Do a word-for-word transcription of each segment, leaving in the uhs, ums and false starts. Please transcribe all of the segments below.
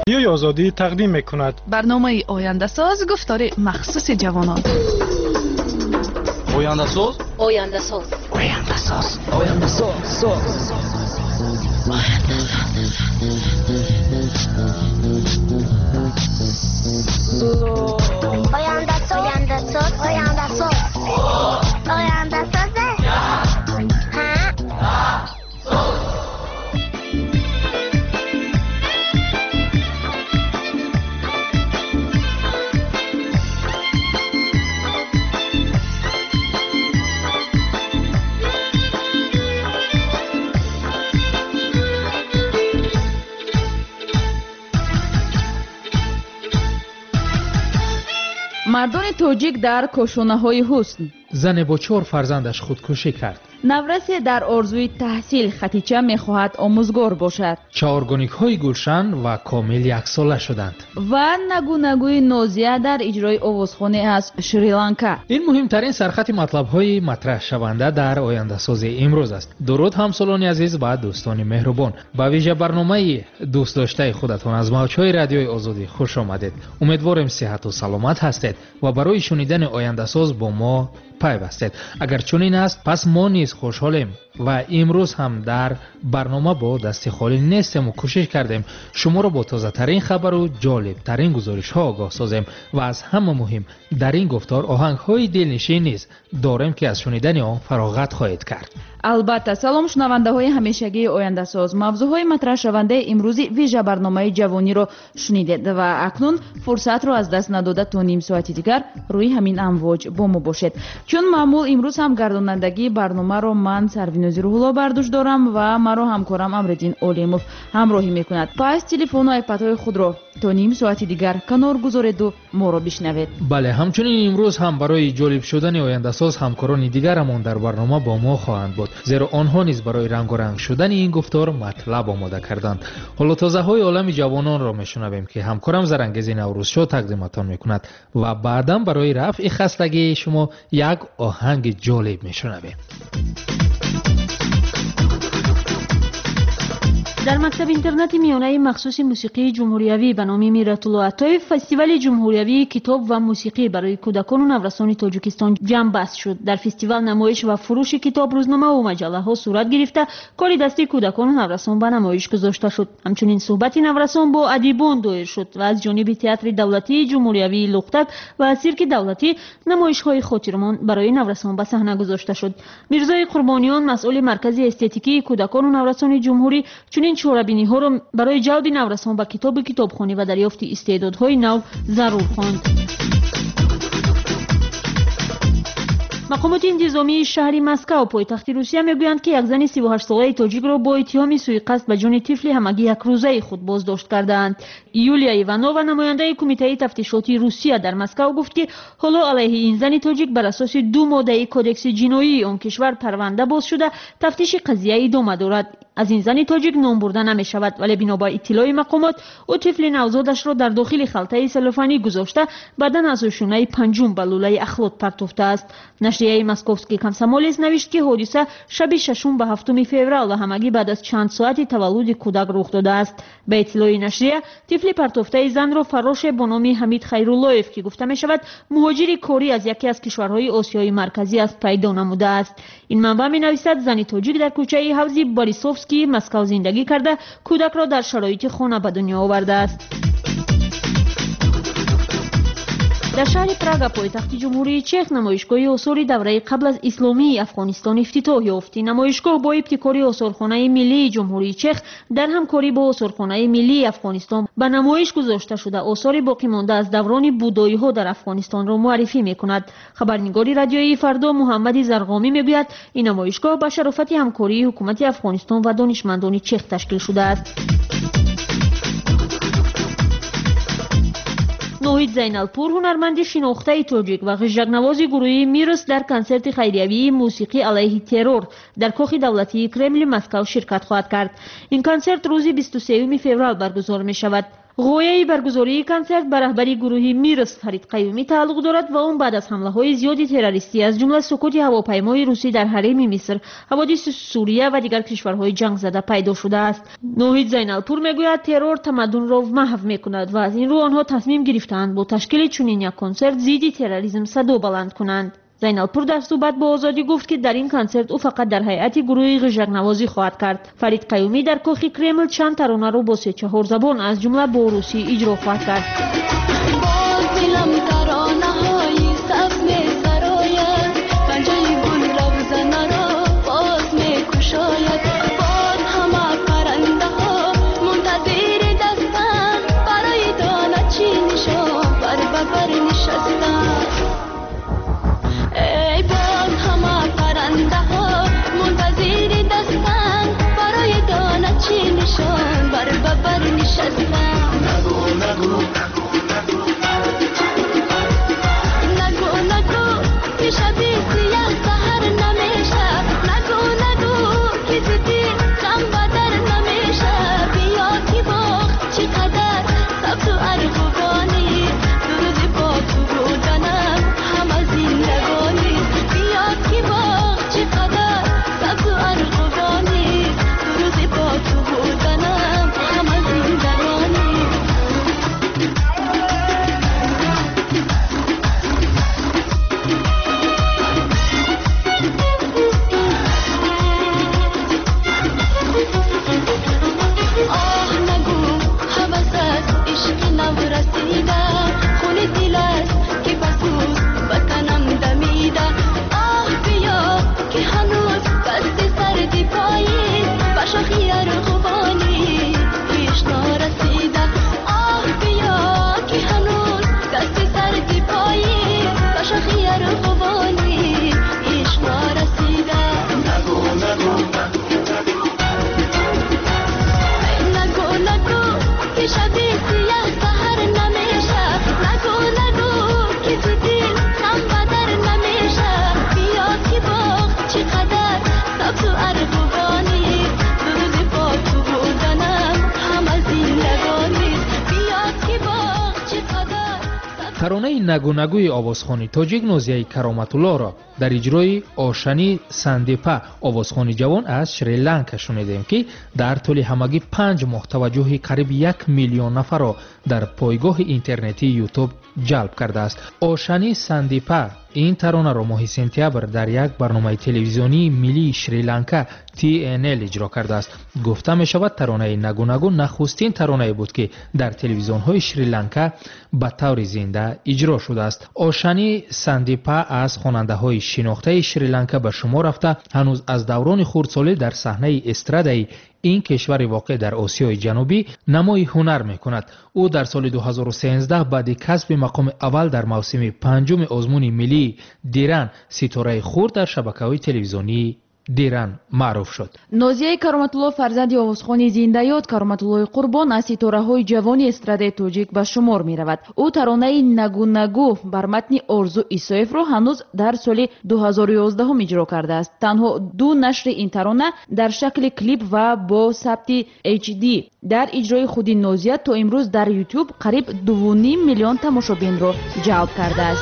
رادیوی آزادی تقدیم می‌کند برنامه آینده ساز گفتار مخصوص جوانان. آینده ساز آینده ساز آینده ساز آینده ساز آینده ساز آینده ساز آینده ساز آینده ساز مردان توجیک در کاشانه‌های حسن. زن با چهار فرزندش خودکشی کرد. نورسی در آرزوی تحصیل خطیچه می‌خواهد آموزگار باشد. چهارگانیک‌های گلشن و کامل یک ساله شدند. و نگو نگوی نازیه در اجرای آوازخوانی از شریلانکا. این مهمترین سرخط مطلب‌های مطرح شونده در آینده سازی امروز است. درود همسالان عزیز و دوستان مهربان. با ویژه برنامه دوست داشته خودتان از موج‌های رادیوی آزادی خوش آمدید. امیدوارم صحت و سلامت هستید و برای شنیدن آینده ساز با ما پیوستید. اگر چنین است پس ما نیز خوشحالیم و امروز هم در برنامه با دست خالی نیستیم و کوشش کردیم شما را با تازه ترین خبر و جالب ترین گزارش ها آگاه سازیم و از همه مهم در این گفتار آهنگ های دلنشین نیز داریم که از شنیدن آن فراغت خواهید کرد. البته سلام شنونده های همیشگی آینده ساز. موضوع های مطرح شونده امروزی ویژه برنامه جوانی رو شنیدید و اکنون فرصت رو از دست نداده تا نیم ساعتی دیگر روی همین امواج با ما باشید. چون معمول امروز هم گردانندگی برنامه رو من سروینوزی روح‌الله برداشت دارم و مرا همکارم امردین اولیموف همراهی میکند. پس تلفن و آیپدهای خود رو تا نیم ساعتی دیگر کنار گذارید و ما رو بشنوید. بله، همچنین امروز هم برای جالب شدن آینده ساز همکاران دیگرمان در برنامه با ما خواهند بود، زیرا آنها نیز برای رنگ و رنگ شدن این گفتار مطلب آماده کردند. حالا تازه های عالم جوانان را میشنویم که همکارم زرنگیز نوروزشو تقدیمتان میکند و بعداً برای رفع خستگی شما یک آهنگ جالب میشنویم. در مکتب اینترنتی میانه مخصوص موسیقی جمهوریوی به نام میرت الله عطایی فستیوال جمهوریوی کتاب و موسیقی برای کودکان و نورسان تاجیکستان جمع بست شد. در فستیوال نمایش و فروش کتاب، روزنامه و مجله ها صورت گرفته، کار دستی کودکان و نورسان به نمایش گذاشته شد. همچنین صحبت نورسان با ادیبان دایر شد و از جانب تئاتر دولتی جمهوریوی لختک و سیرک دولتی نمایش های خاطرمان برای نورسان به صحنه گذاشته شد. میرزای قربانیان مسئول مرکز استتیکی کودکان و نورسان جمهوری چنین چوربینی ها را برای جلب نورسان به کتاب کتابخوانی و دریافت استعدادهای نو ضرور خواند. مقامات انتظامی شهر مسکو پایتخت روسیه میگویند که یک زن سی و هشت ساله تاجیک را با اتهام سوءقصد به جان طفل همگی یک روزه خود بازداشت کردند. یولیا ایوانووا نماینده کمیته تفتیشاتی روسیه در مسکو گفت که حالا علیه این زن تاجیک بر اساس دو ماده کدکس جنایی آن کشور پرونده باز شده تفتیش قضیه ادامه دارد. از این زن تاجیک نام برده نمی شود، ولی بنابر اطلاع مقامات او طفل نوزادش را در داخل خلطه سلوفانی گذاشته بعداً از شونه پنجم به لوله اخلاط پرتافته است. نشریه مسکوفسکی کامسومولец نوشت که حادثه شب ششم به هفتم فوریه و همگی بعد از چند ساعتی تولد کودک رخ داده است. به اطلاع نشریه طفل پرتافته زن را فراش با نام حمید خیرالله‌اف که گفته می شود مهاجر کاری از یکی از کشورهای آسیای مرکزی است پیدا نموده است. این منبع می نویسد زن تاجیک در کوچه حوضی باریسوفسکی مسکو زندگی کرده کودک را در شرایط خانه به دنیا آورده است. در شهر پراگ پایتخت جمهوری چک نمایشگاه آثار دوره قبل از اسلامی افغانستان افتتاح یافت. نمایشگاه با ابتکار آثارخانه ملی جمهوری چک در همکاری با آثارخانه ملی افغانستان به نمایش گذاشته شده آثار باقی مانده از دوران بودایی ها در افغانستان را معرفی میکند. خبرنگاری رادیویی فردا محمد زرقامی میگوید این نمایشگاه به شرافت همکاری حکومت افغانستان و دانشمندان چک تشکیل شده است. نوید زینالپور هنرمند شناخته تاجیک و غژگنواز گروه میرس در کنسرت خیریوی موسیقی علیه ترور در کاخ دولتی کرمل مسکو شرکت خواهد کرد. این کنسرت روز بیست و سوم فوریه برگزار می شود. غویه برگزاری کنسرت به رهبری گروهی میرس فرید قیومی تعلق دارد و اون بعد از حمله های زیادی تروریستی از جمله سقوط هواپیمای روسی در حریم مصر، حوادث سوریه و دیگر کشورهای جنگ زده پیدا شده است. نوید زینالپور میگوید ترور تمدن را محو میکند و از این رو آنها تصمیم گرفتند با تشکیل چنین یک کنسرت ضد تروریسم صدا بلند کنند. زینالپور در صحبت با آزادی گفت که در این کنسرت او فقط در هیئت گروه غژک نوازی خواهد کرد. فرید قیومی در کاخ کرمل چند ترانه را با سه چهار زبان از جمله با روسی اجرا خواهد کرد. ترانه نگو نگوی آوازخوانی تاجیک نازیه کرامت‌الله را در اجرای آشنی سندیپا آوازخوانی جوان از شریلانکا شنیدیم که در طول همگی پنج ماه توجه قریب یک میلیون نفر را در پایگاه اینترنتی یوتیوب جلب کرده است. آشنی سندیپا این ترانه را ماه سپتامبر در یک برنامه تلویزیونی ملی شریلانکا تی ان ال اجرا کرده است. گفته می شود ترانه نگو نگو نخستین ترانه بود که در تلویزیون های شریلانکا به طور زنده اجرا شده است. آشنی سندیپا از خواننده های شناخته شریلانکا به شمار رفته هنوز از دوران خردسالی در صحنه استرادای این کشور واقع در آسیای جنوبی نمای هنر می کند. او در سال دو هزار و سیزده بعد کسب مقام اول در موسم پنجم آزمون ملی دیران ستاره خورد در شبکه‌های تلویزیونی دیران معروف شد. نازیه کرامت‌الله فرزندی آوازخوانی زنده‌یاد کرامت‌الله قربان از ستاره‌های جوانی استرادای تاجیک به شمار می‌رود. او ترانه نگو نگو بر متن آرزو ایسایف را هنوز در سال دو هزار و یازده اجرا کرده است. تنها دو نشر این ترانه در شکل کلیپ و با ثبت اچ دی در اجرای خود نازیه تا امروز در یوتیوب قریب دو و نیم میلیون تماشابین را جلب کرده است.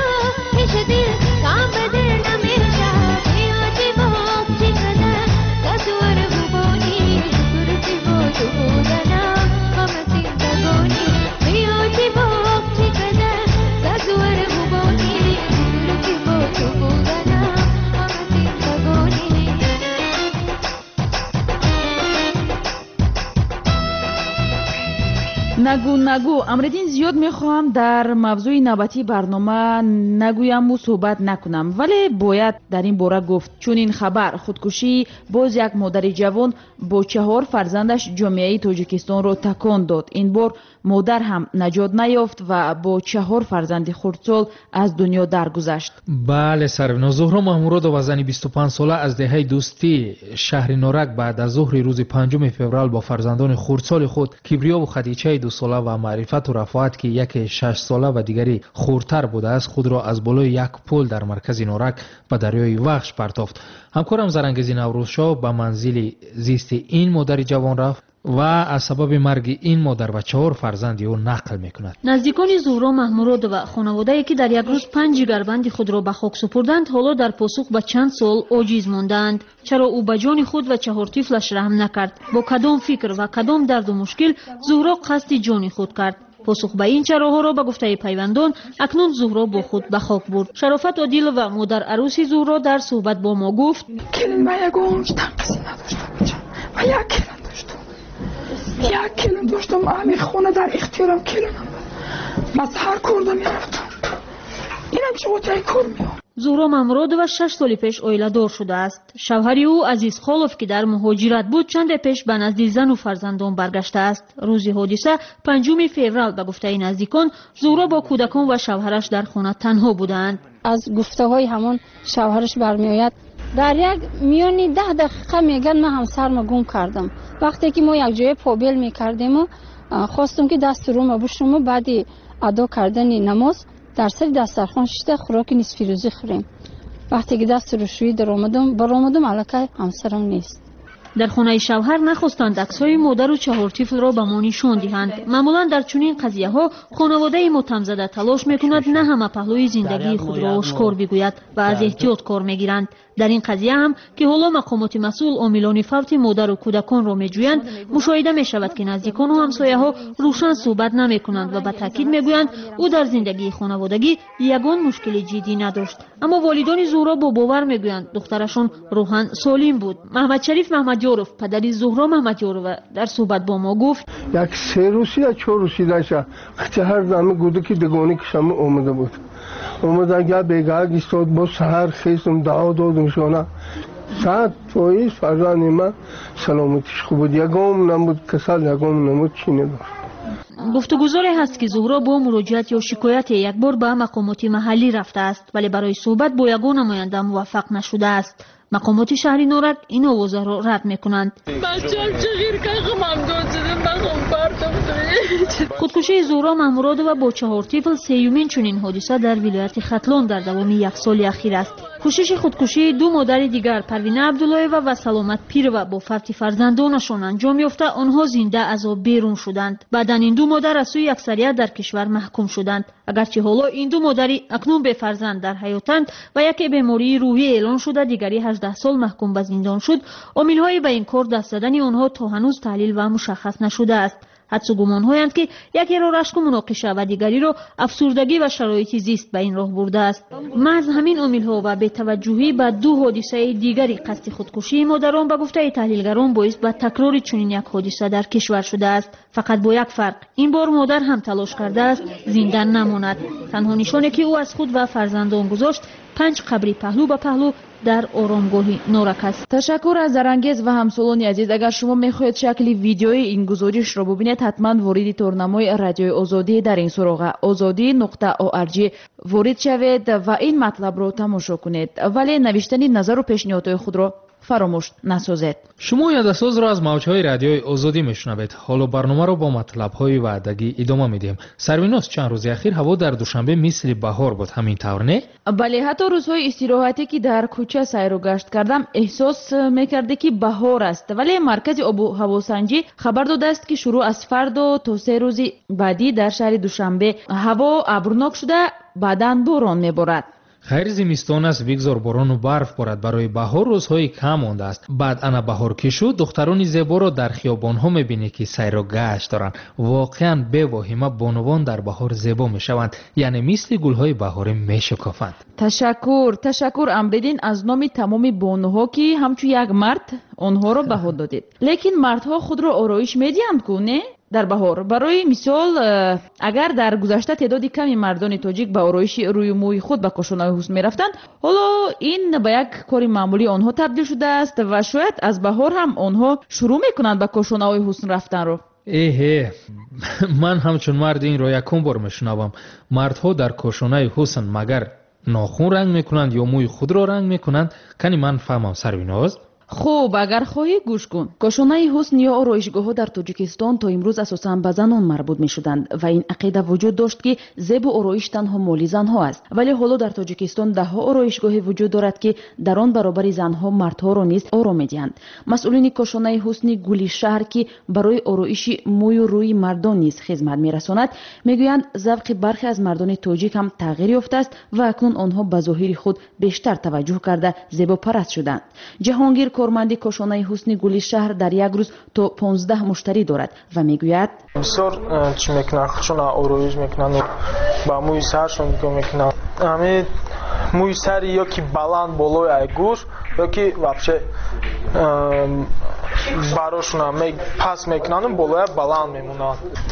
نگو نگو امردین زیاد میخواهم در موضوع نوبتی برنامه نگویم و صحبت نکنم، ولی باید در این باره گفت چون این خبر خودکشی باز یک مادر جوان با چهار فرزندش جامعه تاجیکستان را تکان داد. این بار مادر هم نجات نیافت و با چهار فرزند خردسال از دنیا درگذشت. بله سربنا زهرا محموراد و زنی بیست و پنج ساله از دهه دوستی شهر نورک بعد از ظهر روز پنجم فوریه با فرزندان خردسال خود کبریا و خدیجه دو ساله و معرفت و رفاعت که یکی شش ساله و دیگری خردتر بوده است خود را از بالای یک پل در مرکز نورک به دریای وخش پرتافت. همکارم زرنگزی نوروزشاه به منزل زیست این مادر جوان رفت و از سبب مرگ این مادر و چهار فرزند او نقل میکند. نزدیکان زهرا محمودova خانواده‌ای که در یک روز پنج جگربند خود را به خاک سپردند حالا در پاسخ به چند سوال عاجز ماندند. چرا او به جان خود و چهار طفلش رحم نکرد؟ با کدام فکر و کدام درد و مشکل زهرا قصد جان خود کرد؟ پاسخ به این چراها را به گفته پیوندان اکنون زهرا با خود به خاک برد. شرافت عادل و مادر عروس زهرا در صحبت با ما گفت: کلین من یک عمر تنقصی نداشتم اینجا و یک کلین داشتم یک کلین داشتم همین خونه در اختیارم کلینم بود. بس هر کار میرفتم اینم چه وقتی کار میام. زهرا محمودova شش سال پیش اویله‌دار شده است. شوهر او عزیز خالوف که در مهاجرت بود چند پیش به نزد زن و فرزندان برگشته است. روز حادثه پنجم فوریه به گفته نزدیکان زهرا با کودکان و شوهرش در خانه تنها بودند. از گفته‌های همون شوهرش برمیآید در یک میانی ده دقیقه میگن من همسرم گم کردم. وقتی که ما یک جای پابل میکردیم و خواستم که دست رو ما بشورم و بعدی ادا کردن نماز در سر دسترخوان شده خوراک نصف روزی خوریم. وقتی که دست روشویی در آمدم بر آمدم الکی همسرم نیست. در خانه شوهر نخواستند عکس‌های مادر و چهار طفل را به ما نشان دهند. معمولا در چنین قضیه ها خانواده متهم زده تلاش میکند نه همه پهلوی زندگی خود را آشکار بگوید و از احتیاط کار میگیرند. در این قضیه هم که حالا مقامات مسئول عاملان فوت مادر و کودکان را میجویند مشاهده میشود که نزدیکان و همسایه ها روشن صحبت نمیکنند و به تاکید میگویند او در زندگی خانوادگی یگان مشکل جدی نداشت. اما والدان زهرا با باور میگویند دخترشون روحاً سالم بود. محمد شریف محمدیاروف پدری زهرا محمدیاروف در صحبت با ما گفت: یک سه روزی یا چهار روزی داشت هر زمین گوده که دگانی کشم اومده بود. اومدن گه بیگاه گیستاد با سهر خیستم دعا دادم شونه ساعت تویی فرزان من سلامتیش خوب بود. یکم نمود کسال یکم نمود چینه داشت. گفتگوزاری هست که زهرا با مراجعت یا شکایت یک بار به مقامات محلی رفته است ولی برای صحبت با یگان نماینده موفق نشده است. مقامات شهری نورک این آوازه را رد میکنند. خودکشی زهرا محمودova با چهار طفل سیومین چنین حادثه در ولایت ختلان در دوام یک سال اخیر است. کوشش خودکشی دو مادر دیگر پروینه عبداللهیوا و سلامت پیروا با فوت فرزندانشان انجام یافته آنها زنده از آب بیرون شدند. بعدا این دو مادر از سوی اکثریت در کشور محکوم شدند. اگرچه حالا این دو مادری اکنون به فرزند در حیاتند و یکی بیماری روحی اعلان شده دیگری هجده سال محکوم به زندان شد. عامل‌های به این کار دست زدن آنها تا هنوز تحلیل و مشخص نشده است. حدس و گمان‌هایند که یکی را رشک و مناقشه و دیگری را افسردگی و شرایط زیست به این راه برده است. محض همین عامل‌ها و به توجهی به دو حادثه دیگری قصد خودکشی مادران به گفته تحلیلگران باعث به تکرار چنین یک حادثه در کشور شده است. فقط با یک فرق، این بار مادر هم تلاش کرده است زنده نماند. تنها نشانی که او از خود و فرزندان گذاشت پنج قبری پهلو به پهلو در آرامگاهی نورک است. تشکر از زرانگیز و همسولان عزیز. اگر شما میخواهید شکلی ویدیوی این گزارش را ببینید حتما وارد تورنمای رادیوی آزادی در این سراغ آزادی نقطه او ار جی وارد شوید و این مطلب را تماشا کنید ولی نوشتن نظر و پیشنهادهای خود را فراموش نسازید. شما یادساز را از موجهای رادیوی آزادی میشنوید. حالا برنامه را با مطلب‌های وعدگی ادامه میدیم. سرویناس چند روز اخیر هوا در دوشنبه مثل بهار بود، همین طور نه؟ بله، حتی روزهای استراحتی که در کوچه سیر و گشت کردم احساس میکرده که بهار است. ولی مرکز آب و هواسنجی خبر داده است که شروع از فردا تا سه روز بعدی در شهر دوشنبه هوا ابرناک شده بعداً باران میبارد. خیر زمستان است، بگذار باران و برف بارد. برای بهار روزهای کم مانده است. بعد انا بهار که شد دختران زیبا را در خیابان ها میبینی که سیر و گشت دارند. واقعا بے واهمه بانوان در بهار زیبا میشوند، یعنی مثل گلهای بهاری میشکافند. تشکر تشکر امریدین از نام تمام بانوها که همچو یک مرد آنها را بها دادید. لیکن مردها خود را آرایش میدهند کنه در بهار. برای مثال اگر در گذشته تعداد کمی مردان تاجیک به آرایش روی موی خود به کاشانه حسن میرفتند، حالا این به یک کار معمولی آنها تبدیل شده است و شاید از بهار هم آنها شروع میکنند به کاشانه حسن رفتن رو. ایه من همچون مرد این رو یکم بار میشنوم. مردها در کاشانه حسن مگر ناخون رنگ میکنند یا موی خود را رنگ میکنند؟ کنی من فهمم سرویناز؟ خب اگر خواهی گوش کن. کاشانه حسن یا آرایشگاه‌ها در تاجیکستان تا امروز اساساً به زنان مربوط می‌شدند و این عقیده وجود داشت که زیب و آرایش تنها مال زنها است. ولی حالا در تاجیکستان ده ها آرایشگاهی وجود دارد که در آن برابر زنها مردها را نیز آرام می‌دهند. مسئولین کاشانه حسن گلی شهر که برای آرایش موی و روی مردان نیز خدمت می‌رساند می‌گویند ذوق برخی از مردان تاجیک هم تغییر یافته است و اکنون آنها به ظاهر خود بیشتر توجه کرده زیبا پرست شدند. جهانگیر کارمند کاشانه حسن گلی شهر در یک روز تا پانزده مشتری دارد و میگوید بسیار چی میکنن خودشون آرایش میکنن با موی سرشون میکنن همه موی سر یا که بلند بالای ایگور یا که вообще براشون هم پس میکنن بالای بلند میمونن.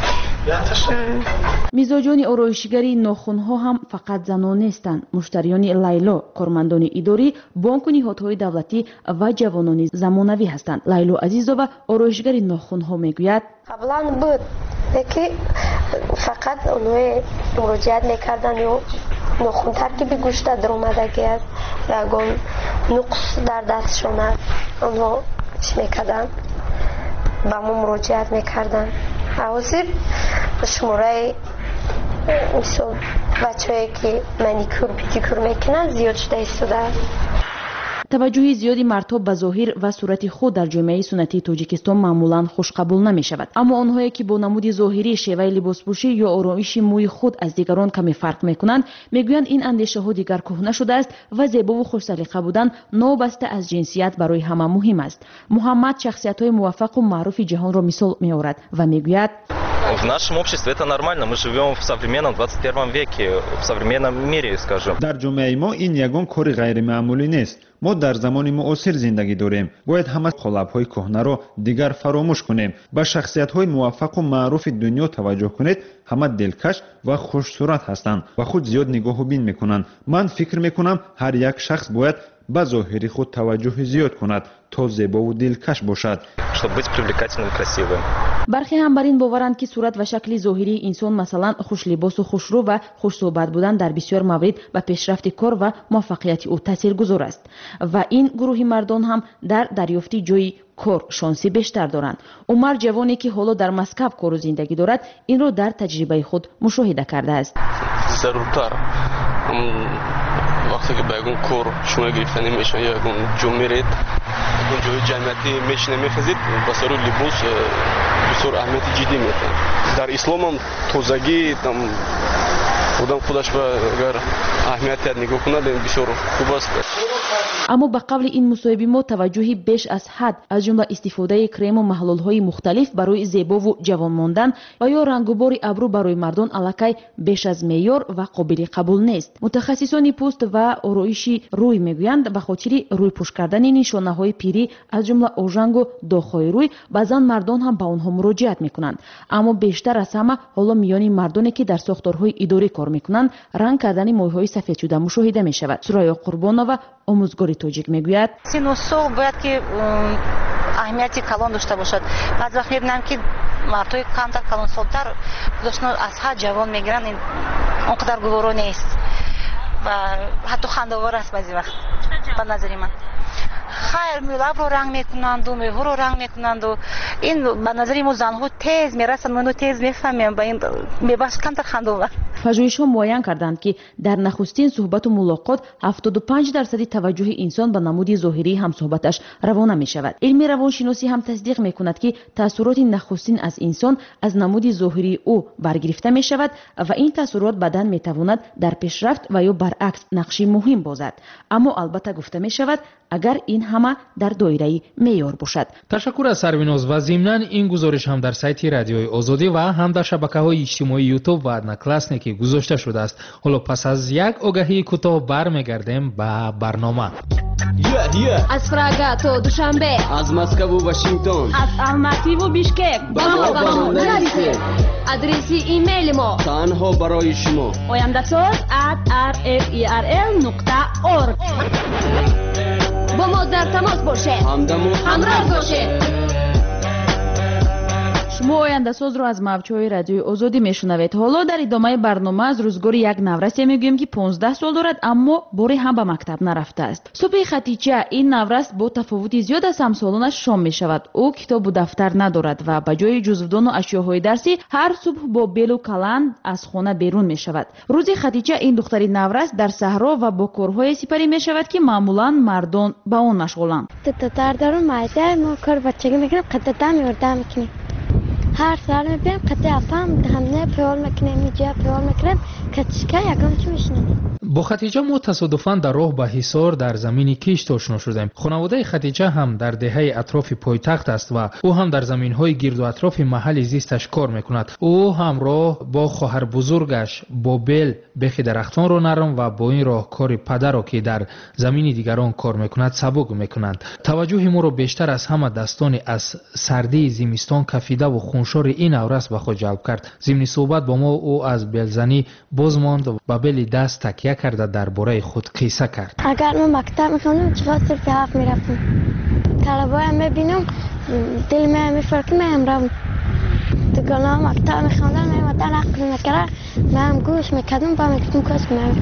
میزاجان آرایشگری ناخن‌ها هم فقط زنان نیستند. مشتریان لیلا کارمندان اداری، بانک و نهادهای دولتی و جوانان زمانوی هستند. لیلا عزیزова آرایشگری ناخن‌ها میگوید قبلا بود که فقط اونها مراجعت میکردن و ناخن ترکیب گوشت در اومدگی است یگان نقص در دستشون است اونها چی میکردن با ما مراجعت میکردن. حواظر شماره مثل بچه هایی که منیکور پیدیکور میکنن زیاد شده ایستاده. توجه زیادی مردها به ظاهر و صورت خود در جامعه سنتی تاجیکستان معمولا خوش قبول نمی شود. اما آنهایی که با نمود ظاهری شیوه لباسپوشی یا آرایش موی خود از دیگران کمی فرق میکنند میگویند این اندیشه ها دیگر کهنه شده است و زیبا و خوش سلیقه بودن نابسته از جنسیت برای همه مهم است. محمد شخصیت های موفق و معروف جهان را مثال می آورد و میگوید В нашем обществе это нормально. Мы живем в современном двадцать первом веке, в современном мире, скажем. در جامعه ما این یگان کاری غیر معمولی نیست. ما در زمان معاصر زندگی داریم. باید همه قالب‌های کهنه را دیگر فراموش کنیم. با شخصیت‌های موفق و معروف دنیا توجه کنید. همه دلکش و خوش صورت هستند و خود زیاد نگاه و بین میکنند. من فکر میکنم هر یک شخص باید به ظاهری خود توجه زیاد کند تا زیبا و دلکش باشد. Чтобы быть привлекательным и красивым. برخی هم بر این باورند که صورت و شکل ظاهری انسان مثلا خوش لباس و خوشرو و خوش صحبت بودن در بسیار موارد به پیشرفت کار و موفقیت او تاثیرگذار است و این گروه مردان هم در دریافت جای کار شانسی بیشتر دارند. عمر جوانی که حالا در مسکو کار و زندگی دارد این را در تجربه خود مشاهده کرده است. ضرورتر وقتی که به اون کار شما گرفتنی میشه یا اون جو میرید اون جای جمعیتی میشینه میخزید بسیار لباس بسیار اهمیت جدی میده. در اسلام هم تازگی там آدم خودش به اگر اهمیت نگاه کنه بسیار خوب است. اما به قبل این مصاحبه ما توجهی بیش از حد از جمله استفاده کرم و محلول‌های مختلف برای زیبا و جوان ماندن و یا رنگ و بار ابرو برای مردان الکی بیش از معیار و قابل قبول نیست. متخصصان پوست و آرایش روی میگویند به خاطر روی پوش کردن نشانه‌های پیری از جمله اوژنگ و داغ‌های روی بعضن مردان هم به آنها مراجعت میکنند. اما بیشتر از همه حالا میان مردانی که در ساختارهای اداری کار میکنند رنگ کردن موهای سفید شده مشاهده میشود. سرایا قربانова آموزگار تاجیک میگوید سن و سال باید که اهمیتی کلان داشته باشد. بعضی وقت میبینم که مردای کمتر کلان سالتر خودشون از حد جوان میگیرن این اونقدر گوارا نیست و حتی خنده‌آور است بعضی وقت به نظر من. خیر لب رو رنگ میکنند و میوه رو رنگ میکنند و این به نظر ما زنها تیز میرسن منو تیز میفهمیم با این میباش کمتر خنده‌آور. پژوهش‌ها معین کردند که در نخستین صحبت و ملاقات هفتاد و پنج درصد توجه انسان به نمود ظاهری هم صحبتش روانه می شود. علم روانشناسی هم تصدیق می کند که تاثیرات نخستین از انسان از نمود ظاهری او برگرفته می شود و این تاثیرات بدن می تواند در پیشرفت و یا برعکس نقشی مهم بازد. اما البته گفته می شود اگر این همه در دایره معیار باشد. تشکر از سرویناز و ضمناً این گزارش هم در سایت رادیوی آزادی و هم در شبکه‌های اجتماعی یوتیوب و ادناکلاسنیک گذاشته شده است. حالا پس از یک آگهی کوتاه برمیگردیم به برنامه. Yeah, yeah. از پراگ تا دوشنبه، از مسکو و واشنگتن، از الماتی و بیشکک با ما با ما نرسید. آدرس ایمیل ما تنها برای شما oyandasaz at r f e r l نقطه org. با ما در تماس باشید، همدم و همراه باشید. мо ояндасозро аз мавҷҳои радиои озодӣ мешунавед. ҳоло дар идомаи барнома аз рӯзгори як наврасе мегӯем ки понздаҳ сол дорад, аммо бори ҳам ба мактаб нарафтааст. Субҳи Хатича ин наврас бо тафовути зиёд аз ҳамсолонаш шом мешавад. ӯ китобу дафтар надорад ва ба ҷои ҷузвдону ашёҳои дарсӣ ҳар субҳ бо белу каланд аз хона берун мешавад. рӯзи Хатича ин духтари наврас дар саҳро ва бо корҳое сипарӣ мешавад ки маъмулан мардон ба он машғуланд. هر سال میبینم قطعه افهم همه پیول میکنیم اینجا پیول میکنیم کچکه یکم چی میشنیم. با خدیجه ما تصادفاً در راه به حصار در زمین کشت آشنا شدیم. خانواده خدیجه هم در دهه اطراف پایتخت است و او هم در زمین‌های گرد و اطراف محل زیستش کار میکند. او همراه با خواهر بزرگش با بیل بخی درختان را نرم و با این راهکار پدر را که در زمین دیگران کار میکند سبک میکنند. توجه ما را بیشتر از همه دستان از سردی زمستان کفیده و خونشار این نورس به خود جلب کرد. ضمن صحبت با ما او از بیلزنی باز ماند و به بیل دست تکیه کرده درباره خود قصه کرد. اگر من مکتب میخوندم چقدر صرف هفت میرفتم. طلبای میبینم دل من میفرکه میامرم. دکانا مکتب میخوندم میمدن عقل میکرد من گوش میکردم با میگفتم کاش کنم.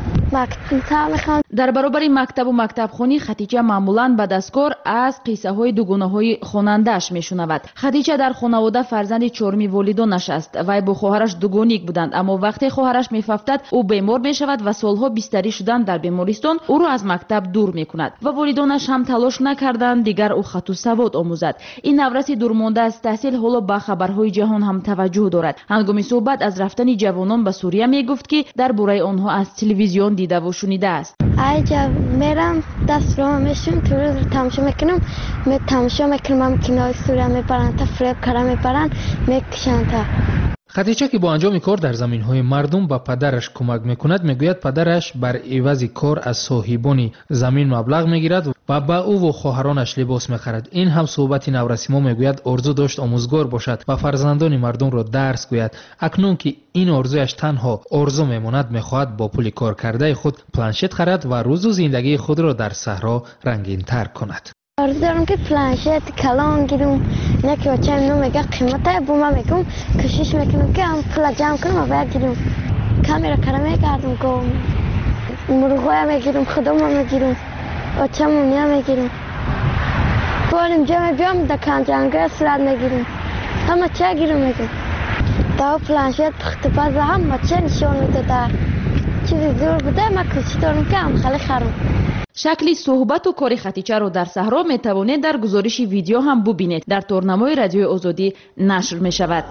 дар баробари мактабу мактабхонӣ Хатича маъмулан ба дасткор аз қиссаҳои дугунаҳои хонандааш мешунавад. Хатича дар хонавода фарзанди чорми волидонаш аст. Вай бо хоҳараш дугоник буданд, аммо вақте хоҳараш мефафтад, ӯ бемор мешавад ва солҳо бистарӣ шудан дар бемористон ӯро аз мактаб дур мекунад. Ва волидонаш ҳам талош накарданд дигар ӯ хату савод омӯзад. Ин навраси дурмонда аз таҳсил ҳоло ба хабарҳои ҷаҳон ҳам таваҷҷӯҳ дорад. Ҳангоми суҳбат аз рафтани ҷавонон ба Сурия мегуфт ки дар бораи онҳо аз телевизион دیده و شنیده است. ایجا میرم دست رو میشم تو روز تماشا میکنم می تماشا میکنم کنار سوره میبرن تا فریب کارا میبرن میکشن تا. خدیجه که با انجام کار در زمین‌های مردم به پدرش کمک میکند میگوید پدرش بر عوض کار از صاحبان زمین مبلغ میگیرد و به او و خواهرانش لباس میخرد. این هم صحبت نورسیما میگوید آرزو داشت آموزگار باشد و فرزندان مردم را درس گوید. اکنون که این آرزویش تنها آرزو میماند میخواهد با پول کار کرده خود پلنشت خرد و روز و زندگی خود را در صحرا رنگین تر کند. آرزو دارم که پلنشت کلان گیرم نکی و چه نو میگه قیمته بوما میگم کشش میکنم که هم پول جمع کنم و بگیرم کامیرا کارا میکردم گم مرغویا میگیرم خودم میگیرم و چه مونیا میگیرم باریم جمع بیام دکان جنگه سلاد میگیرم همه چه گیرم میگم تا پلنشت اختباز هم چه نشون میداده چیزی زور بوده ما کشش دارم که هم خیلی خرم. шакли суҳбату кори Хатичаро дар саҳро метавонед дар гузориши видео ҳам бубинед. Дар торнамои радиои озодӣ нашр мешавад.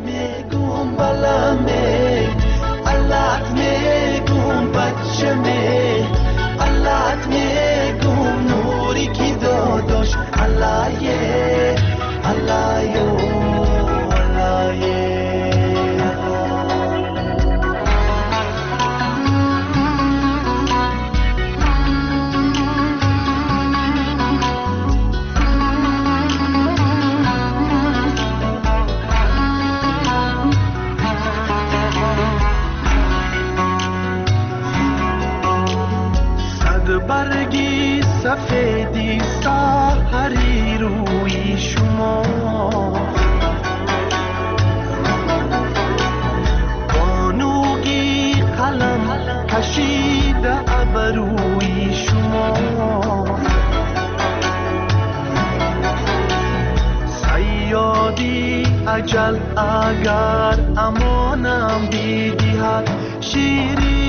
برگی سفیدی سحری روی شما بانوگی قلم کشیده ابروی شما سیادی اجل اگر امانم بیدیهد شیری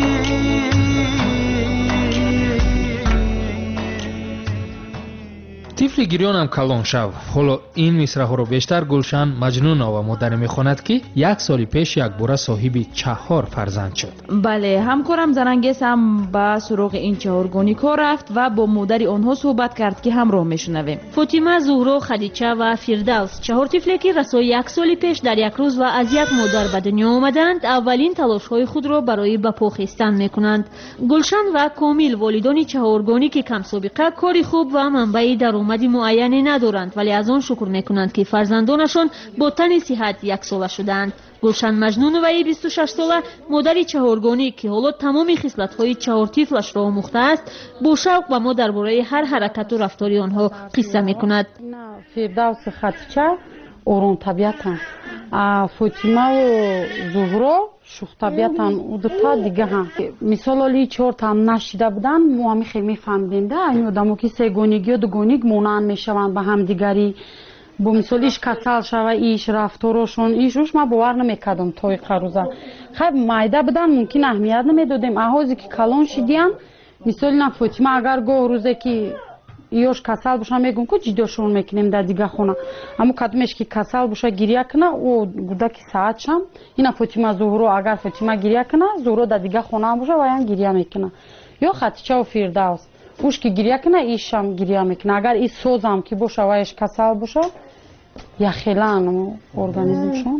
طفل گریانم کلان شو. حالا این مصرع‌ها رو بیشتر گلشن مجنون و مادر میخواند که یک سال پیش یک باره صاحب چهار فرزند شد. بله، همکارم زرنگیس هم با سراغ این چهارگانی کار رفت و با مادر آنها صحبت کرد که همراه میشنویم. فاطمه، زهرا، خدیجه و فردوس چهار طفلی که رسای یک سال پیش در یک روز و از یک مادر به دنیا آمدند اولین تلاش‌های خود را برای به پا خستن میکنند. گلشن و کامل والدان چهارگانی که کم سابقه کاری خوب و منبع درآمد معینی ندارند ولی از آن شکر میکنند که فرزندانشان با تن صحت یک ساله شدند. گلشن مجنون و بیست و شش ساله مادر چهارگانی که حالا تمام خصلت‌های چهار طفلش را آموخته است با شوق با ما درباره هر حرکت و رفتاری آنها قصه میکند. فردوس خدیجه орон табиатан. Фотима ва Зуҳро шух табиатан. Удута дига ҳам. Мисол оли чор там нашида будан, мо ҳами хеле мефаҳмидем да, ин одамо ки сегонигӣ ё дугониг монанд мешаванд ба ҳамдигари. Бо мисол иш касал шава, иш рафторошон, иш уш ма бовар намекардам то иқарӯза. Хай майда будан мумкин аҳамият намедодем. Аҳозе ки калон шидиян, мисоли на Фотима агар гоҳ рӯзе ки ёш касал боша мегӯм ку ҷидошон мекунем дар дига хона. Аммо кадомеш ки касал боша гирия кина, о гудаки саатшам, ина Фотима Зуҳро агар Фотима гирия кина, Зуҳро дар дига хона боша ва ян гирия мекуна. Ё Хатича ва Фирдавс. Уш ки гирия кина, ишам гирия мекуна. Агар ис созам ки боша ва яш касал боша, яхелан организмшон.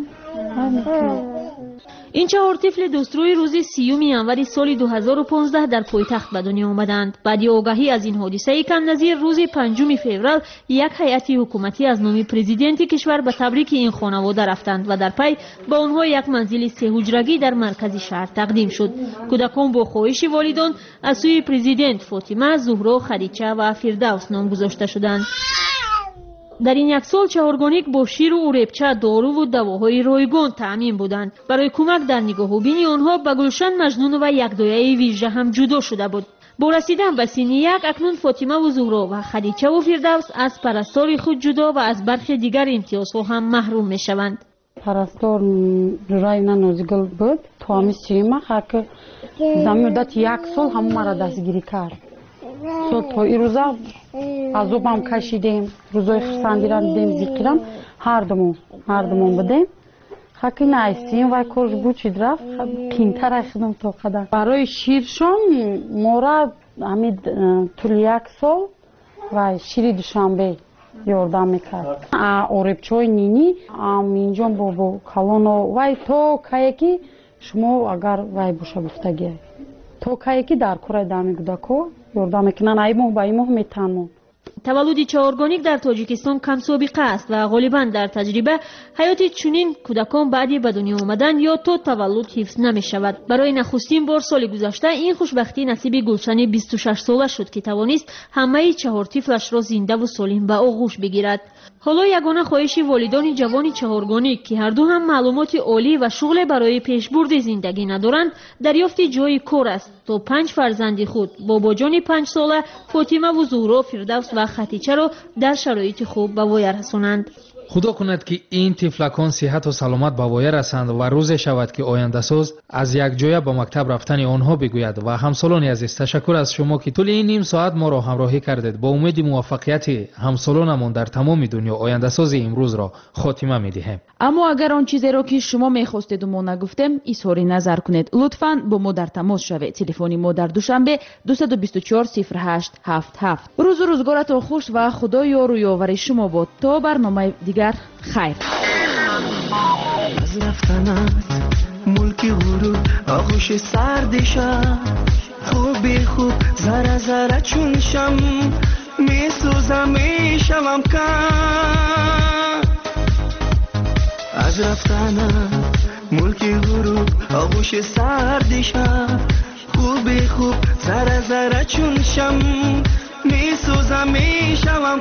ин чаҳор тифли дуструи рӯзи сиюми январи соли ду ҳазору понздаҳ дар пойтахт ба дунё омаданд. баъди огаҳӣ аз ин ҳодисаи камназир, рӯзи панҷуми феврал як ҳайати ҳукуматӣ аз номи президенти кишвар ба табрики ин хонавода рафтанд ва дар пай ба онҳо як манзили сеҳуҷрагӣ дар маркази шаҳр тақдим шуд. кӯдакон бо хоҳиши волидон аз сӯи президент Фотима, Зуҳро, Хадича ва Фирдавс ном гузошта шуданд. дар ин як сол чаҳоргонник бо ширу уребча, доруву давоҳои ройгон таъмин буданд. барои кӯмак дар нигоҳубини онҳо ба Гулшан Маҷнунова якдояи вижда ҳам ҷудо шуда буд. бо расидан ба синни як, акнун Фотимаву Зуҳро ва Хадичаву Фирдавс аз парастори худ ҷудо ва аз бархи дигар имтиёзҳо ҳам маҳрум мешаванд. парастор Нураевна Нозигул буд. То ҳами сиюма ҳаки замин муддати як сол ҳамон мара дастгирӣ кард. So to irӯза азобам кашидем, рӯзои хурсандирам дидем, зиқирам ҳардумон ҳардумон будем. ҳаки наистем вай корш бучид рафт, қимтар айхидам то қадар. барои ширшон мора ҳамид тӯли як сол вай шири душанбе ёрдам мекард. оребчаҳои нинӣ аминҷон бобо калоно вай то кае ки шумо агар вай боша гуфтагия то кае ки дар кораи дами кӯдако ёрдам мекунанд, ай моҳ ба ин моҳ метанмон. таваллуди чаҳоргонник дар тоҷикистон камсобиқа аст ва ғолибан дар таҷриба ҳаёти чунин кӯдакон баъди ба дунё омадан ё то таваллуд ҳифз намешавад. барои нахустин бор соли гузашта ин хушбахтӣ насиби Гулшани бисту шашсола шуд ки тавонист ҳамаи чаҳор тифлашро зиндаву солим ба оғӯш бигирад. ҳоло ягона хоҳиши волидони ҷавони чаҳоргонник ки ҳарду ҳам маълумоти олӣ ва шуғле барои пешбурди зиндагӣ надоранд, дарёфти ҷойи кор аст то панҷ фарзанди худ бобоҷони панҷсола Фотимаву Зуҳро, Фирдавс ва Хатичаро дар шароити хуб ба воя расонанд. худо кунад ки ин тифлакон сиҳату саломат ба воя расанд ва рӯзе шавад ки ояндасоз аз якҷоя ба мактаб рафтани онҳо бигӯяд. ва ҳамсолони азиз, ташаккур аз шумо ки тӯли ин ним соат моро ҳамроҳӣ кардед. бо умеди муваффақияти ҳамсолонамон дар тамоми дунё ояндасози имрӯзро хотима медиҳем. аммо агар он чизеро ки шумо мехостеду мо нагуфтем изҳори назар кунед, лутфан бо мо дар тамос шавед. телефони мо дар душанбе дуйсад у бисту чор сифр ҳашт ҳафт ҳафт. рӯзу рӯзгоратон хуш ва худо ёру ёвари шумо бод. то барномаи дигар خیر از رفتنت ملکی غرور آغوش سردشم خوبی خوب ذره ذره چون شم میسوزم میشوم کم از رفتنت ملکی غرور آغوش سردشم خوبی خوب ذره ذره چون شم میسوزم میشوم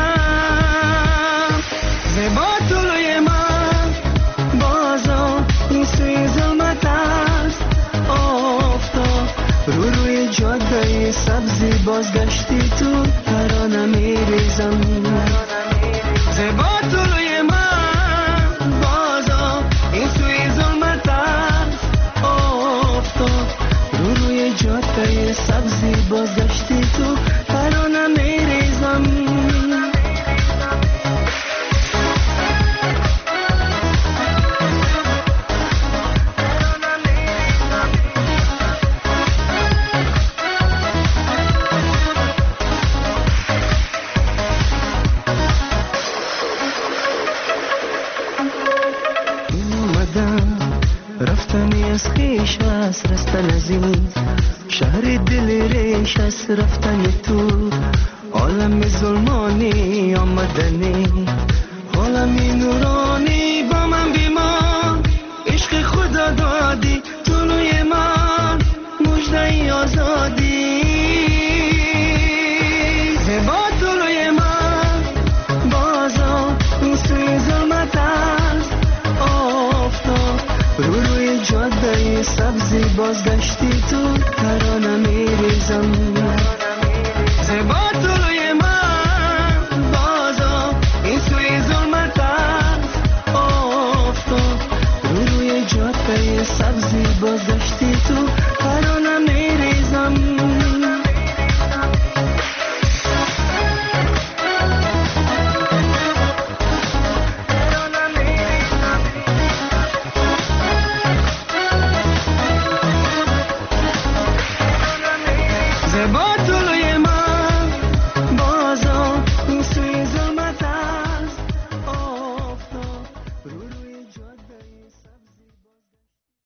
کم زیبا طلوی من بازا این سوی ظلمت است آفتاب رو روی جاده سبزی بازگشتی تو ترانه میریزم زیبا طلوی من بازا این سوی ظلمت است آفتاب رو روی جاده سبزی بازگشتی تو ترانه میریزم رفتنی از خیش است رستن از این شهر دل ریش است رفتن تو عالم ظلمانی آمدنی عالمی نورانی با من بیمان عشق خدا دادی طلوی من مژده آزادی زیبا طلوی من بازا این سوی ظلمت سبزی بازگشتی تو ترانه میریزم زیبا طلوی من بازا این سوی ظلمت است افتاد رو روی جاده سبزی بازگشتی تو ترانه